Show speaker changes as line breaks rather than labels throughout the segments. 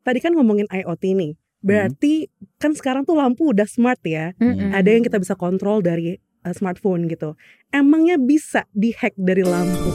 tadi kan ngomongin IoT nih. Berarti kan sekarang tuh lampu udah smart ya. Ada yang kita bisa kontrol dari smartphone gitu. Emangnya bisa dihack dari lampu?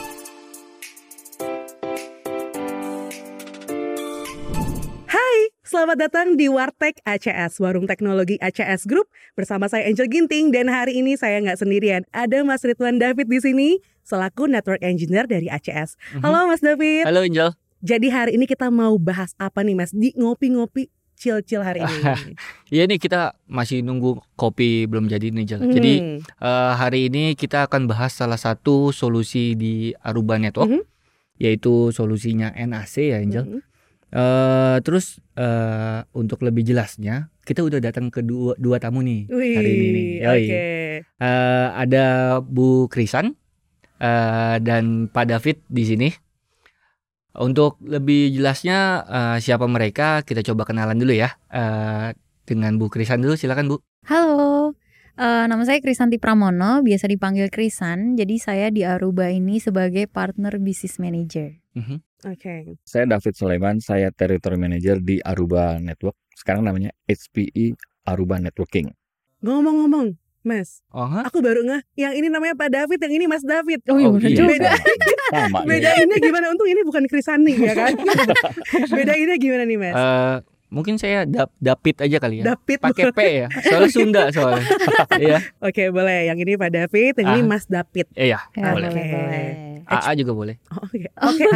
Hai, selamat datang di Wartech ACS, Warung Teknologi ACS Group. Bersama saya Angel Ginting, dan hari ini saya nggak sendirian. Ada Mas Ridwan David di sini, selaku Network Engineer dari ACS. Halo Mas David.
Halo Angel.
Jadi hari ini kita mau bahas apa nih Mas? Di ngopi-ngopi chill-chill hari ini.
Iya nih, kita masih nunggu kopi belum jadi nih Angel. Jadi hari ini kita akan bahas salah satu solusi di Aruba Network, yaitu solusinya NAC ya Angel. Terus untuk lebih jelasnya, kita udah datang ke dua tamu nih hari ini nih. Ada Bu Krisan dan Pak David di sini. Untuk lebih jelasnya siapa mereka, kita coba kenalan dulu ya. Dengan Bu Krisan dulu, silakan Bu.
Halo, nama saya Krisanti Pramono, biasa dipanggil Krisan. Jadi saya di Aruba ini sebagai Partner Business Manager.
Saya David Sulaiman, saya Territory Manager di Aruba Network. Sekarang namanya HPE Aruba Networking.
Ngomong-ngomong, Mas, aku baru ngeh, yang ini namanya Pak David, yang ini Mas David.
Iya.
Bedainnya gimana? Untung ini bukan Krisani ya kan? Bedainnya gimana nih Mas?
Mungkin saya David aja kali ya.
David.
Pakai P ya. Soalnya Sunda soalnya. Iya.
Oke, boleh. Yang ini Pak David, yang ini Mas David.
Iya,
boleh.
AA juga boleh.
Oke.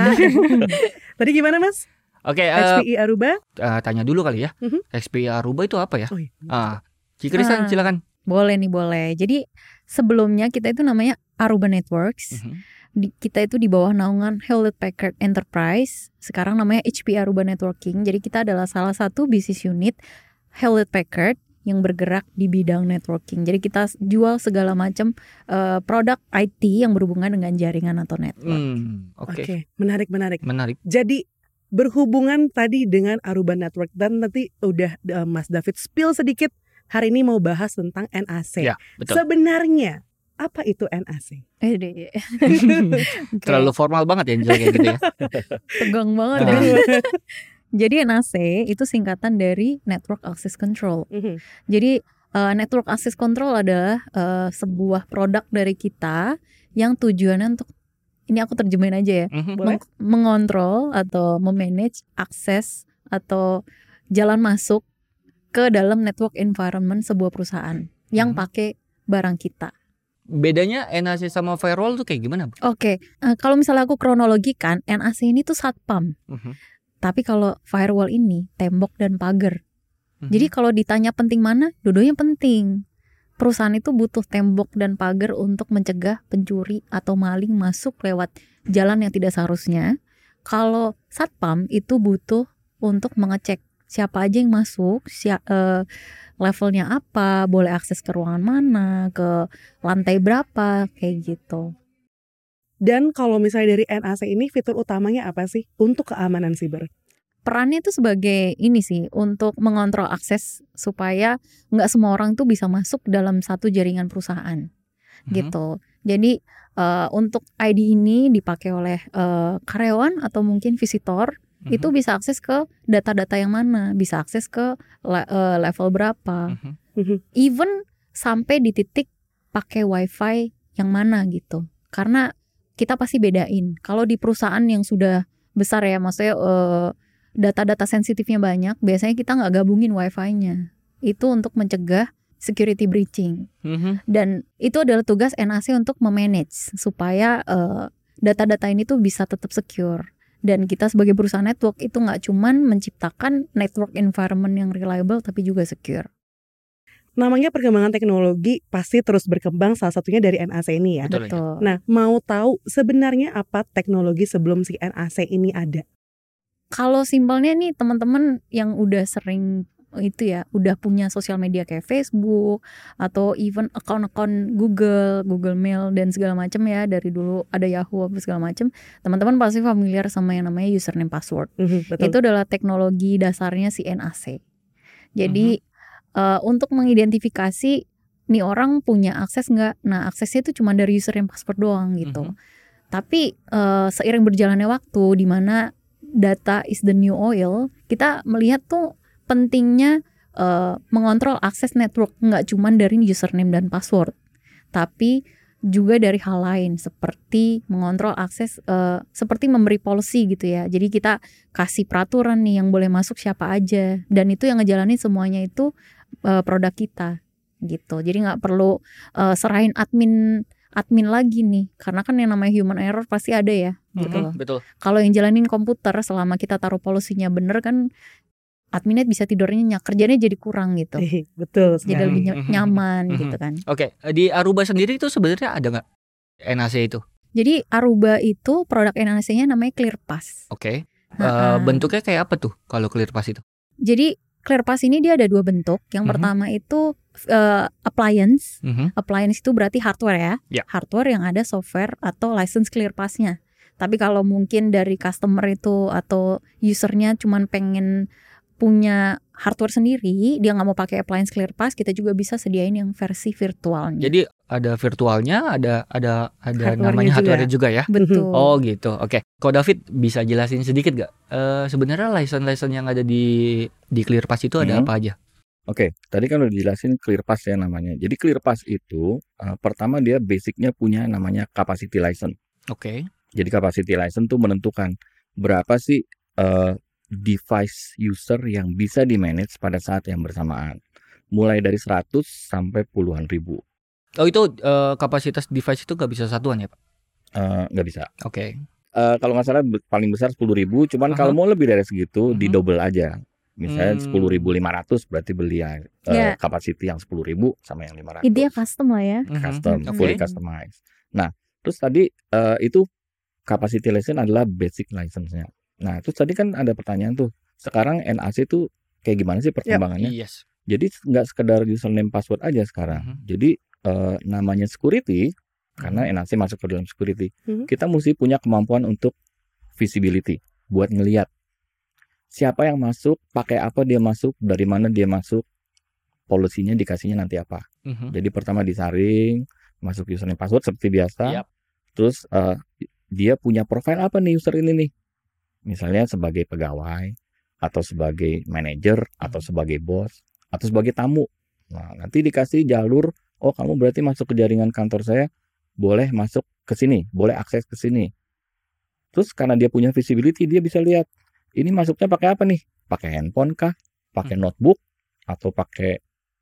Tadi gimana Mas?
Oke,
HPE Aruba?
Tanya dulu kali ya. HPE Aruba itu apa ya? Ci Krisan, silakan.
Boleh. Jadi sebelumnya kita itu namanya Aruba Networks. Kita itu di bawah naungan Hewlett Packard Enterprise. Sekarang namanya HPE Aruba Networking. Jadi kita adalah salah satu bisnis unit Hewlett Packard yang bergerak di bidang networking. Jadi kita jual segala macam produk IT yang berhubungan dengan jaringan atau network.
Oke, menarik.
Menarik.
Jadi berhubungan tadi dengan Aruba Network, dan nanti udah Mas David spill sedikit. Hari ini mau bahas tentang NAC.
Ya, betul.
Sebenarnya apa itu NAC?
Terlalu formal banget ya Angel kayak gitu ya.
Tegang banget ya. Jadi NAC itu singkatan dari Network Access Control. Jadi Network Access Control adalah sebuah produk dari kita yang tujuannya untuk, ini aku terjemahin aja ya, mengontrol atau memanage akses atau jalan masuk ke dalam network environment sebuah perusahaan yang pakai barang kita.
Bedanya NAC sama firewall tuh kayak gimana?
Oke, kalau misalnya aku kronologikan, NAC ini tuh satpam. Tapi kalau firewall ini tembok dan pagar. Jadi kalau ditanya penting mana, dua-duanya penting. Perusahaan itu butuh tembok dan pagar untuk mencegah pencuri atau maling masuk lewat jalan yang tidak seharusnya. Kalau satpam itu butuh untuk mengecek siapa aja yang masuk, levelnya apa, boleh akses ke ruangan mana, ke lantai berapa, kayak gitu.
Dan kalau misalnya dari NAC ini, fitur utamanya apa sih untuk keamanan siber?
Perannya itu sebagai ini sih, untuk mengontrol akses supaya nggak semua orang tuh bisa masuk dalam satu jaringan perusahaan, gitu. Jadi untuk ID ini dipakai oleh karyawan atau mungkin visitor. Itu bisa akses ke data-data yang mana, bisa akses ke level berapa, even sampai di titik pakai wifi yang mana gitu. Karena kita pasti bedain, kalau di perusahaan yang sudah besar ya, maksudnya data-data sensitifnya banyak, biasanya kita nggak gabungin wifi-nya. Itu untuk mencegah security breaching. Dan itu adalah tugas NAC untuk memanage supaya data-data ini tuh bisa tetap secure. Dan kita sebagai perusahaan network itu nggak cuman menciptakan network environment yang reliable, tapi juga secure.
Namanya perkembangan teknologi pasti terus berkembang, salah satunya dari NAC ini ya.
Betul.
Nah, mau tahu sebenarnya apa teknologi sebelum si NAC ini ada?
Kalau simpelnya nih, teman-teman yang udah sering itu ya, udah punya sosial media kayak Facebook atau even akun-akun Google Mail dan segala macam ya, dari dulu ada Yahoo apa segala macam, teman-teman pasti familiar sama yang namanya username password. Itu adalah teknologi dasarnya si NAC. Jadi untuk mengidentifikasi nih orang punya akses nggak, nah aksesnya itu cuma dari username password doang gitu. Tapi seiring berjalannya waktu, di mana data is the new oil, kita melihat tuh pentingnya mengontrol akses network, nggak cuma dari username dan password, tapi juga dari hal lain seperti mengontrol akses, seperti memberi policy gitu ya. Jadi kita kasih peraturan nih yang boleh masuk siapa aja, dan itu yang ngejalanin semuanya itu produk kita gitu. Jadi nggak perlu serahin admin lagi nih, karena kan yang namanya human error pasti ada ya gitu loh.
Betul.
Kalau yang jalanin komputer, selama kita taruh polisinya bener kan, adminnya bisa tidurnya nyenyak, kerjanya jadi kurang gitu.
Betul.
Jadi lebih nyaman gitu kan.
Oke, di Aruba sendiri itu sebenarnya ada nggak NAC itu?
Jadi Aruba itu produk NAC-nya namanya ClearPass.
Oke. Bentuknya kayak apa tuh kalau ClearPass itu?
Jadi ClearPass ini dia ada dua bentuk. Yang pertama itu appliance. Appliance itu berarti hardware ya. Hardware yang ada software atau license ClearPass-nya. Tapi kalau mungkin dari customer itu atau usernya cuman pengen punya hardware sendiri, dia nggak mau pakai appliance ClearPass, kita juga bisa sediain yang versi virtualnya.
Jadi ada virtualnya, ada
Hardware-nya
namanya hardware juga ya.
Betul.
Oh gitu. Oke. Kok David bisa jelasin sedikit gak? Sebenarnya license yang ada di ClearPass itu ada apa aja?
Oke, tadi kan udah dijelasin ClearPass ya namanya. Jadi ClearPass itu pertama dia basicnya punya namanya capacity license.
Oke.
Jadi capacity license tuh menentukan berapa sih device user yang bisa di-manage pada saat yang bersamaan. Mulai dari 100 sampai puluhan ribu.
Oh itu kapasitas device itu nggak bisa satuan ya Pak?
Nggak bisa.
Oke.
Kalau nggak salah paling besar 10.000, cuman kalau mau lebih dari segitu di double aja. Misalnya 10.500 berarti beli kapasiti yang 10.000 sama yang 500.
Dia custom lah ya.
Custom, fully customized. Nah, terus tadi itu capacity license adalah basic license-nya. Nah, terus tadi kan ada pertanyaan tuh, sekarang NAC tuh kayak gimana sih perkembangannya?
Yes.
Jadi nggak sekedar username password aja sekarang. Jadi namanya security, karena NAC masuk ke dalam security, kita mesti punya kemampuan untuk visibility, buat ngelihat siapa yang masuk, pakai apa dia masuk, dari mana dia masuk, polisinya dikasihnya nanti apa. Jadi pertama disaring, masuk username password seperti biasa, terus dia punya profil apa nih user ini nih. Misalnya sebagai pegawai, atau sebagai manajer, atau sebagai bos, atau sebagai tamu. Nah, nanti dikasih jalur, oh kamu berarti masuk ke jaringan kantor saya, boleh masuk ke sini, boleh akses ke sini. Terus karena dia punya visibility, dia bisa lihat, ini masuknya pakai apa nih? Pakai handphone kah? Pakai notebook? Atau pakai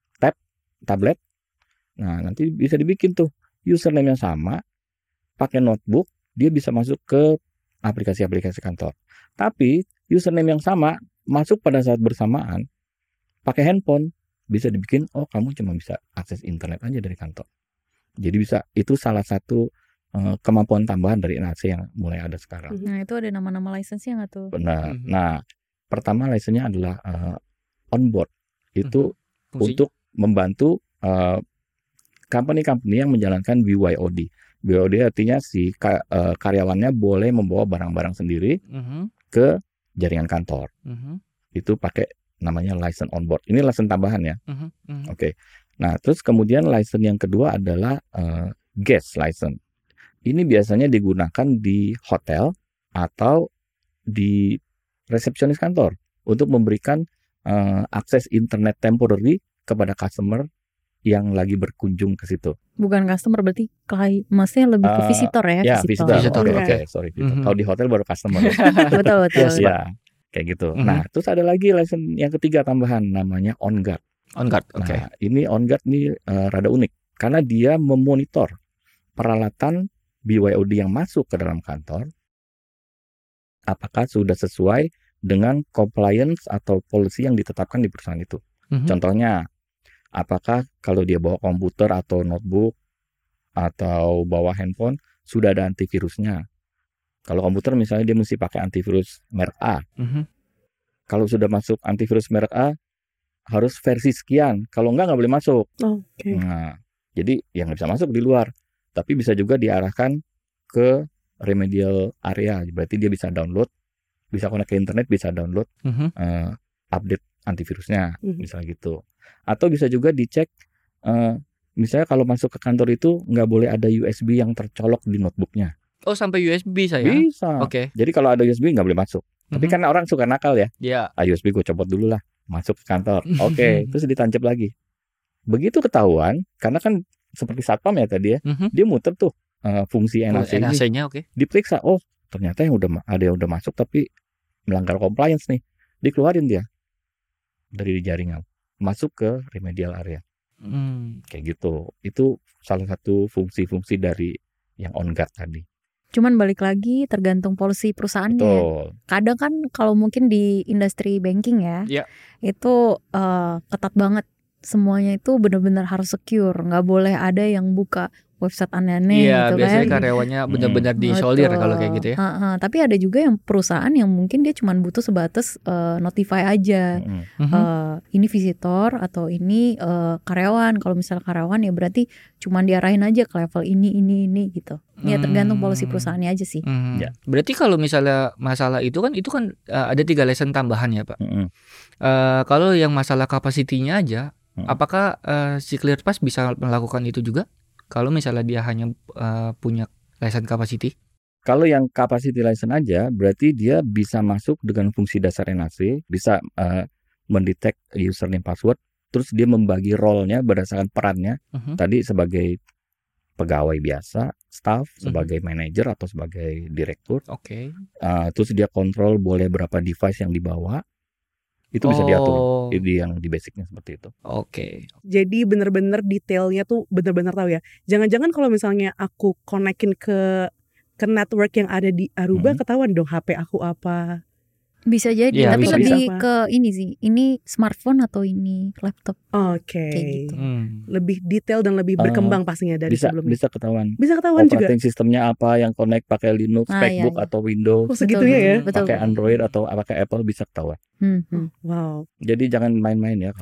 tablet? Nah, nanti bisa dibikin tuh, username yang sama, pakai notebook, dia bisa masuk ke aplikasi-aplikasi kantor. Tapi username yang sama masuk pada saat bersamaan pakai handphone, bisa dibikin oh kamu cuma bisa akses internet aja dari kantor. Jadi bisa, itu salah satu kemampuan tambahan dari NAC yang mulai ada sekarang.
Nah, itu ada nama-nama license-nya nggak tuh?
Benar. Nah, pertama license-nya adalah onboard. Itu untuk membantu company-company yang menjalankan BYOD. BYOD artinya si karyawannya boleh membawa barang-barang sendiri ke jaringan kantor. Itu pakai namanya license onboard. Ini license tambahan ya. Oke. Nah, terus kemudian license yang kedua adalah guest license. Ini biasanya digunakan di hotel atau di resepsionis kantor untuk memberikan akses internet temporary kepada customer yang lagi berkunjung ke situ.
Bukan customer berarti maksudnya lebih ke visitor ya?
Ya, visitor. Oke, sorry. Kalau di hotel baru customer.
Betul.
Ya, kayak gitu. Nah, terus ada lagi license yang ketiga tambahan namanya OnGuard.
OnGuard, oke.
Nah, ini OnGuard ini rada unik karena dia memonitor peralatan BYOD yang masuk ke dalam kantor apakah sudah sesuai dengan compliance atau policy yang ditetapkan di perusahaan itu. Contohnya, apakah kalau dia bawa komputer atau notebook atau bawa handphone sudah ada antivirusnya. Kalau komputer misalnya dia mesti pakai antivirus merek A. Kalau sudah masuk antivirus merek A harus versi sekian. Kalau nggak boleh masuk. Nah, jadi yang nggak bisa masuk di luar. Tapi bisa juga diarahkan ke remedial area. Berarti dia bisa download, bisa connect ke internet, bisa download update antivirusnya, misalnya gitu. Atau bisa juga dicek, misalnya kalau masuk ke kantor itu nggak boleh ada USB yang tercolok di notebooknya.
Oh, sampai USB bisa ya?
Bisa.
Oke.
Jadi kalau ada USB nggak boleh masuk. Tapi kan orang suka nakal ya.
Iya.
USB gue copot dulu lah, masuk ke kantor. Oke, terus ditancap lagi. Begitu ketahuan, karena kan seperti satpam ya tadi ya, dia muter tuh fungsi NAC ini.
NAC-nya oke.
Diperiksa, oh ternyata yang udah masuk tapi melanggar compliance nih, dikeluarin dia dari jaringan, masuk ke remedial area. Kayak gitu. Itu salah satu fungsi-fungsi dari yang on guard tadi.
Cuman balik lagi tergantung policy perusahaannya.
Betul.
Kadang kan kalau mungkin di industri banking ya, itu ketat banget. Semuanya itu benar-benar harus secure. Nggak boleh ada yang buka website aneh-aneh
Iya,
gitu
biasanya
kan.
Karyawannya benar-benar diisolir kalau kayak gitu ya.
Tapi ada juga yang perusahaan yang mungkin dia cuma butuh sebatas notify aja. Ini visitor atau ini karyawan. Kalau misalnya karyawan ya berarti cuma diarahin aja ke level ini gitu. Ya tergantung policy perusahaannya aja sih.
Ya. Berarti kalau misalnya masalah itu kan ada 3 lesson tambahan ya Pak. Kalau yang masalah kapasitinya aja, apakah si ClearPass bisa melakukan itu juga? Kalau misalnya dia hanya punya license capacity?
Kalau yang capacity license aja, berarti dia bisa masuk dengan fungsi dasar NAC, bisa mendetek username password, terus dia membagi role-nya berdasarkan perannya. Tadi sebagai pegawai biasa, staff, sebagai manajer atau sebagai direktur.
Oke.
Terus dia kontrol boleh berapa device yang dibawa. Itu bisa diatur. Yang di basicnya seperti itu.
Oke.
Jadi benar-benar detailnya tuh benar-benar tahu ya. Jangan-jangan kalau misalnya aku konekin ke network yang ada di Aruba, ketahuan dong HP aku apa.
Bisa jadi,
ya,
tapi
bisa,
lebih ke ini sih. Ini smartphone atau ini laptop.
Oke.
Gitu.
Lebih detail dan lebih berkembang pastinya dari sebelumnya.
Bisa ketahuan.
Bisa ketahuan juga.
Operating sistemnya apa yang connect pakai Linux, MacBook atau Windows.
Oh, segitunya ya.
Betul.
Pakai Android atau pakai Apple bisa ketahuan.
Wow.
Jadi jangan main-main ya.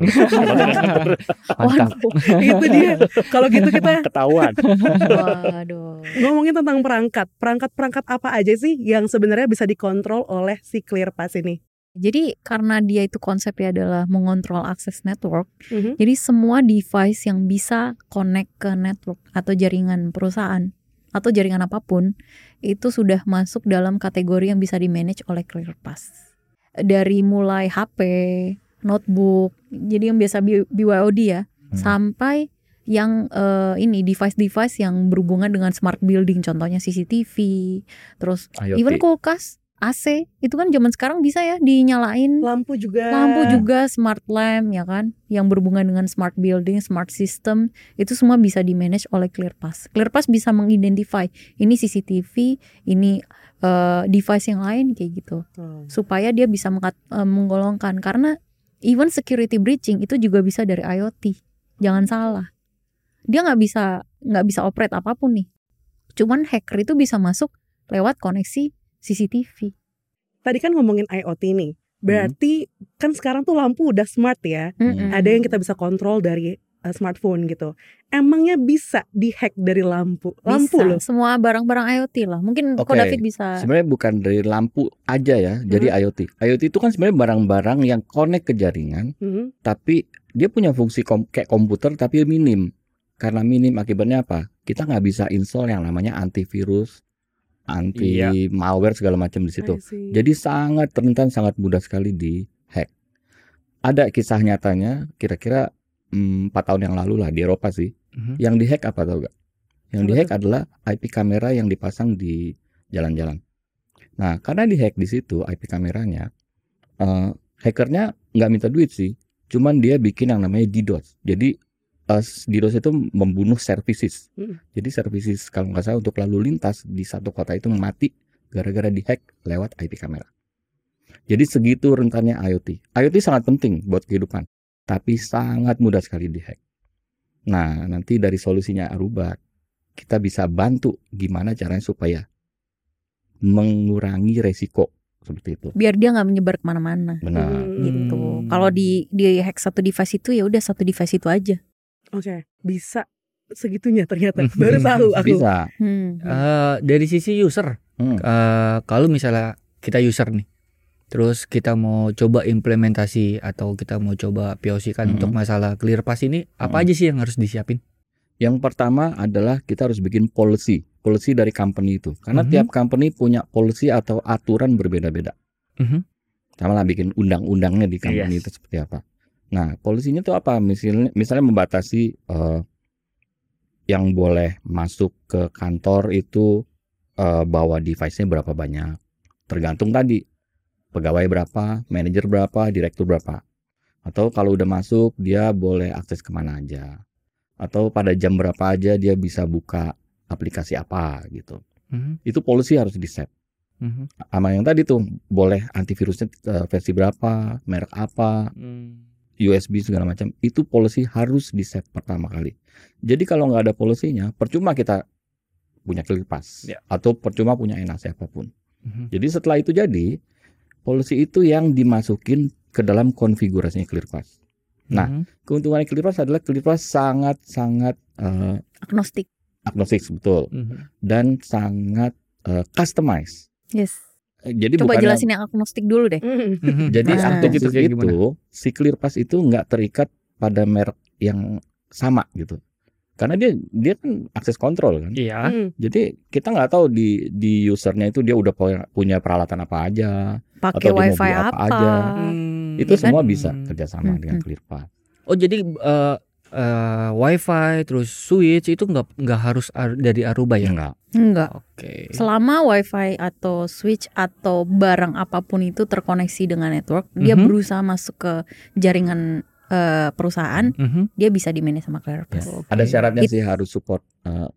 Mantap.
Itu dia. Kalau gitu kita
ketahuan.
Waduh.
Ngomongin tentang perangkat apa aja sih yang sebenarnya bisa dikontrol oleh si ClearPass ini?
Jadi karena dia itu konsepnya adalah mengontrol akses network, jadi semua device yang bisa connect ke network atau jaringan perusahaan atau jaringan apapun itu sudah masuk dalam kategori yang bisa di-manage oleh ClearPass. Dari mulai HP, notebook, jadi yang biasa BYOD ya, sampai yang ini device-device yang berhubungan dengan smart building, contohnya CCTV, terus
IoT.
even kulkas, AC, itu kan zaman sekarang bisa ya dinyalain.
Lampu juga,
smart lamp ya kan, yang berhubungan dengan smart building, smart system, itu semua bisa di-manage oleh ClearPass. ClearPass bisa mengidentify ini CCTV, ini device yang lain kayak gitu, supaya dia bisa menggolongkan. Karena even security breaching itu juga bisa dari IoT, jangan salah. Dia nggak bisa operate apapun nih. Cuman hacker itu bisa masuk lewat koneksi CCTV.
Tadi kan ngomongin IoT nih. Berarti kan sekarang tuh lampu udah smart ya. Ada yang kita bisa kontrol dari smartphone gitu. Emangnya bisa dihack dari lampu? Lampu
bisa,
loh.
semua barang-barang IoT lah. Mungkin Ko David bisa.
Sebenarnya bukan dari lampu aja ya. Jadi IoT. IoT itu kan sebenarnya barang-barang yang connect ke jaringan. Tapi dia punya fungsi kayak komputer tapi minim. Karena minim akibatnya apa? Kita nggak bisa install yang namanya antivirus, anti malware segala macam di situ. Jadi sangat rentan, sangat mudah sekali di hack. Ada kisah nyatanya kira-kira 4 tahun yang lalu lah di Eropa sih. Yang di hack apa tau gak? Yang di hack adalah IP kamera yang dipasang di jalan-jalan. Nah, karena di hack di situ IP kameranya, hackernya nggak minta duit sih. Cuman dia bikin yang namanya DDoS. Jadi DDoS itu membunuh services. Jadi services kalau nggak salah untuk lalu lintas di satu kota itu mati gara-gara dihack lewat IP kamera. Jadi segitu rentannya IoT. IoT sangat penting buat kehidupan, tapi sangat mudah sekali dihack. Nah, nanti dari solusinya Aruba kita bisa bantu gimana caranya supaya mengurangi resiko seperti itu.
Biar dia nggak menyebar kemana-mana.
Benar.
Gitu. Kalau di hack satu device itu ya udah satu device itu aja.
Oke, bisa segitunya ternyata. Baru tahu aku.
Bisa.
Dari sisi user, kalau misalnya kita user nih, terus kita mau coba implementasi atau kita mau coba POC kan untuk masalah ClearPass ini, apa aja sih yang harus disiapin?
Yang pertama adalah kita harus bikin policy dari company itu. Karena tiap company punya policy atau aturan berbeda-beda. Sama lah bikin undang-undangnya di company itu seperti apa. Nah, polisinya itu apa? Misalnya membatasi yang boleh masuk ke kantor itu bawa device-nya berapa banyak. Tergantung tadi pegawai berapa, manajer berapa, direktur berapa. Atau kalau udah masuk dia boleh akses kemana aja. Atau pada jam berapa aja dia bisa buka aplikasi apa gitu. Itu polisi harus di-set. Sama yang tadi tuh boleh antivirusnya versi berapa, merek apa, USB segala macam, itu polisi harus di-set pertama kali. Jadi kalau nggak ada polisinya, percuma kita punya ClearPass atau percuma punya NAC apapun. Jadi setelah itu jadi, polisi itu yang dimasukin ke dalam konfigurasinya ClearPass. Nah, keuntungan ClearPass adalah ClearPass sangat
agnostik
betul, dan sangat customize.
Yes.
Jadi
coba jelasin yang agnostik dulu deh.
Jadi agnostik itu si ClearPass itu nggak terikat pada merek yang sama gitu, karena dia kan akses kontrol kan.
Iya.
Jadi kita nggak tahu di usernya itu dia udah punya peralatan apa aja,
pakai
atau
wifi
apa aja. Itu semua bisa kerjasama dengan ClearPass.
Oh jadi wifi terus switch itu nggak harus dari Aruba ya?
Enggak.
Oke.
Selama wifi atau switch atau barang apapun itu terkoneksi dengan network, dia berusaha masuk ke jaringan perusahaan, dia bisa di-manage sama ClearPass.
Ada syaratnya sih harus support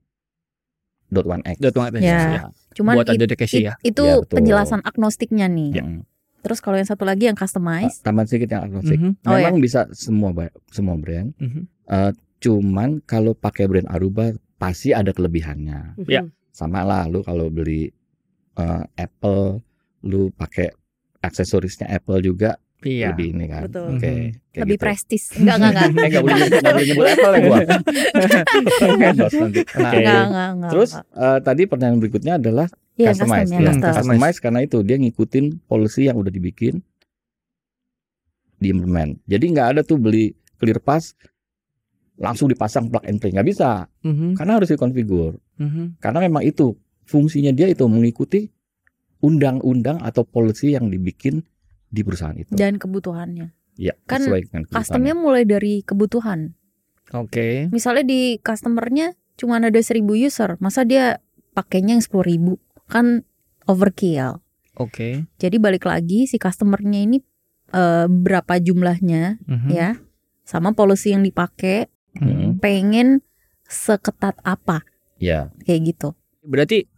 .1x.
Ya. Cuman itu penjelasan agnostiknya nih. Terus kalau yang satu lagi yang customize,
tambahan sedikit yang agnostik. Memang bisa semua brand. Cuman kalau pakai brand Aruba pasti ada kelebihannya. Sama lah lu kalau beli Apple, lu pakai aksesorisnya Apple juga lebih ini kan.
Oke.
Lebih
gitu.
prestis. Enggak.
Enggak boleh nyebut Apple ya gua.
Enggak.
Terus tadi pertanyaan berikutnya adalah customize. Customize karena itu dia ngikutin policy yang udah dibikin, diimplement. Jadi nggak ada tuh beli ClearPass langsung dipasang plug and play, nggak bisa. Karena harus dikonfigur. Karena memang itu fungsinya dia itu mengikuti undang-undang atau policy yang dibikin di perusahaan itu.
Dan kebutuhannya.
Ya,
kan customnya mulai dari kebutuhan.
Oke.
Misalnya di customernya cuma ada 1.000 user, masa dia pakainya yang 10.000? Kan overkill.
Oke.
Jadi balik lagi si customernya ini berapa jumlahnya ya, sama policy yang dipakai, pengen seketat apa?
Ya.
Kayak gitu.
Berarti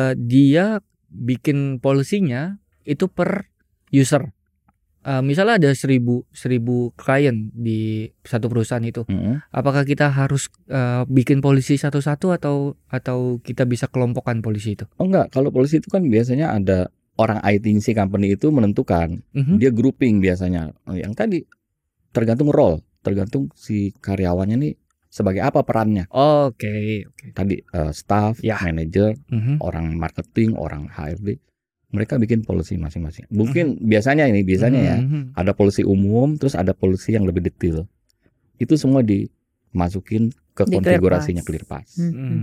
dia bikin polisinya itu per user. Misalnya ada 1.000 klien di satu perusahaan itu, apakah kita harus bikin polisi satu-satu atau kita bisa kelompokkan polisi itu?
Oh enggak, kalau polisi itu kan biasanya ada orang IT si company itu menentukan, dia grouping biasanya. Yang tadi tergantung role, tergantung si karyawannya nih sebagai apa perannya.
Oke.
Tadi staff, manager, orang marketing, orang HRD. Mereka bikin polisi masing-masing. Mungkin biasanya ya, ada polisi umum, terus ada polisi yang lebih detail. Itu semua dimasukin ke konfigurasinya ClearPass.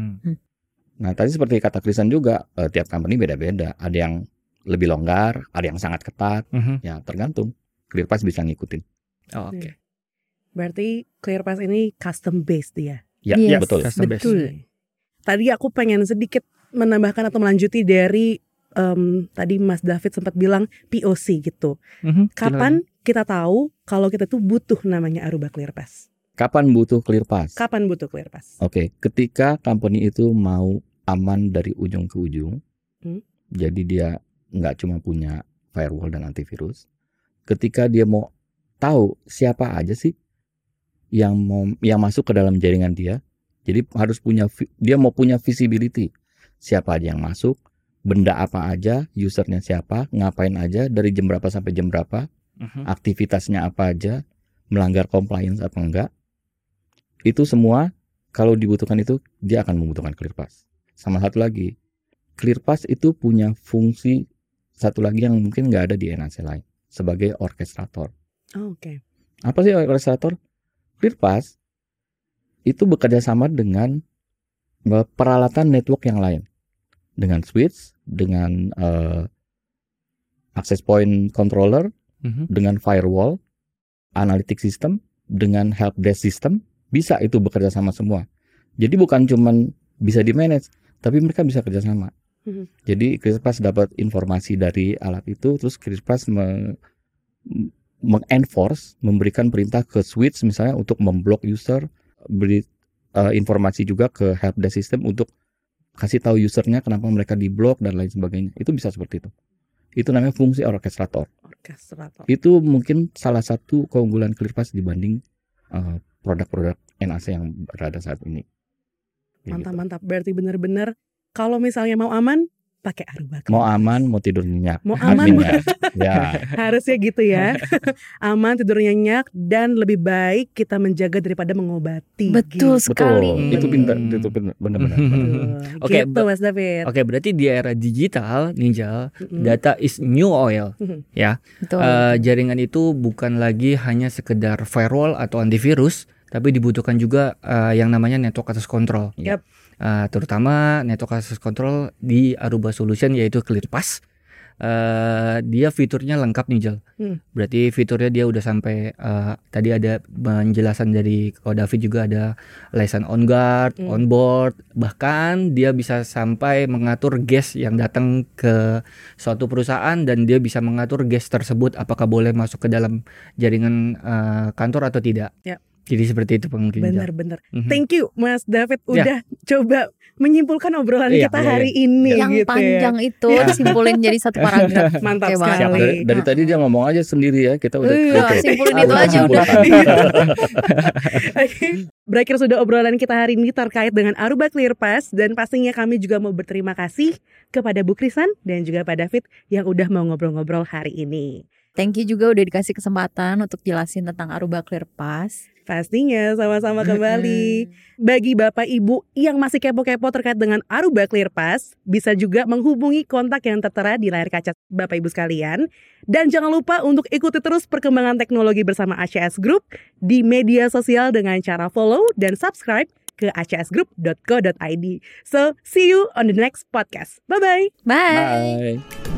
Nah, tadi seperti kata Krisan juga, tiap company beda-beda. Ada yang lebih longgar, ada yang sangat ketat. Ya, tergantung. ClearPass bisa ngikutin.
Oke.
Berarti ClearPass ini custom based ya?
Ya, betul.
Betul. Tadi aku pengen sedikit menambahkan atau melanjuti dari tadi Mas David sempat bilang POC gitu. Kapan kita tahu kalau kita tuh butuh namanya Aruba ClearPass?
Kapan butuh ClearPass? Oke, ketika company itu mau aman dari ujung ke ujung, jadi dia nggak cuma punya firewall dan antivirus. Ketika dia mau tahu siapa aja sih yang masuk ke dalam jaringan dia, jadi dia mau punya visibility, siapa aja yang masuk, benda apa aja, usernya siapa, ngapain aja, dari jam berapa sampai jam berapa, aktivitasnya apa aja, melanggar compliance apa enggak. Itu semua kalau dibutuhkan itu dia akan membutuhkan ClearPass. Sama satu lagi, ClearPass itu punya fungsi satu lagi yang mungkin nggak ada di NAC lain, sebagai orkestrator.
Oke.
Apa sih orkestrator? ClearPass itu bekerja sama dengan peralatan network yang lain. Dengan switch, dengan access point controller, dengan firewall, analytic system, dengan help desk system, bisa itu bekerja sama semua. Jadi bukan cuman bisa di manage, tapi mereka bisa kerja sama. Jadi ClearPass dapat informasi dari alat itu, terus ClearPass mengenforce, memberikan perintah ke switch misalnya untuk memblok user, beri informasi juga ke help desk system untuk kasih tahu usernya kenapa mereka diblok dan lain sebagainya. Itu bisa seperti itu. Itu namanya fungsi orkestrator. Itu mungkin salah satu keunggulan ClearPass dibanding produk-produk NAC yang berada saat ini.
Mantap. Berarti benar-benar kalau misalnya mau aman, pakai Aruba.
Mau aman, mau tidur nyenyak.
Mau aman,
ya.
Harusnya gitu ya. Aman, tidur nyenyak, dan lebih baik kita menjaga daripada mengobati.
Betul sekali.
Itu benar-benar.
Oke, gitu Mas David.
Oke, berarti di era digital, Ninja, data is new oil, ya. Jaringan itu bukan lagi hanya sekedar firewall atau antivirus, tapi dibutuhkan juga yang namanya network access control. Terutama network access control di Aruba Solution yaitu ClearPass. Dia fiturnya lengkap nih Jal. Berarti fiturnya dia udah sampai tadi ada penjelasan dari David juga ada license on guard, on board, bahkan dia bisa sampai mengatur guest yang datang ke suatu perusahaan dan dia bisa mengatur guest tersebut apakah boleh masuk ke dalam jaringan kantor atau tidak. Jadi seperti itu mungkin.
Benar. Thank you Mas David udah coba menyimpulkan obrolan kita hari ini.
Yang
gitu
panjang itu disimpulin jadi satu paragraf.
Mantap sekali.
Dari tadi dia ngomong aja sendiri ya, kita udah
simpulin itu aja udah.
Berakhir sudah obrolan kita hari ini terkait dengan Aruba ClearPass, dan pastinya kami juga mau berterima kasih kepada Bu Krisan dan juga Pak David yang udah mau ngobrol-ngobrol hari ini.
Thank you juga udah dikasih kesempatan untuk jelasin tentang Aruba ClearPass.
Pastinya, sama-sama kembali. Bagi Bapak Ibu yang masih kepo-kepo terkait dengan Aruba ClearPass, bisa juga menghubungi kontak yang tertera di layar kaca Bapak Ibu sekalian. Dan jangan lupa untuk ikuti terus perkembangan teknologi bersama ACS Group di media sosial dengan cara follow dan subscribe ke acsgroup.co.id. So, see you on the next podcast. Bye-bye.
Bye.
Bye.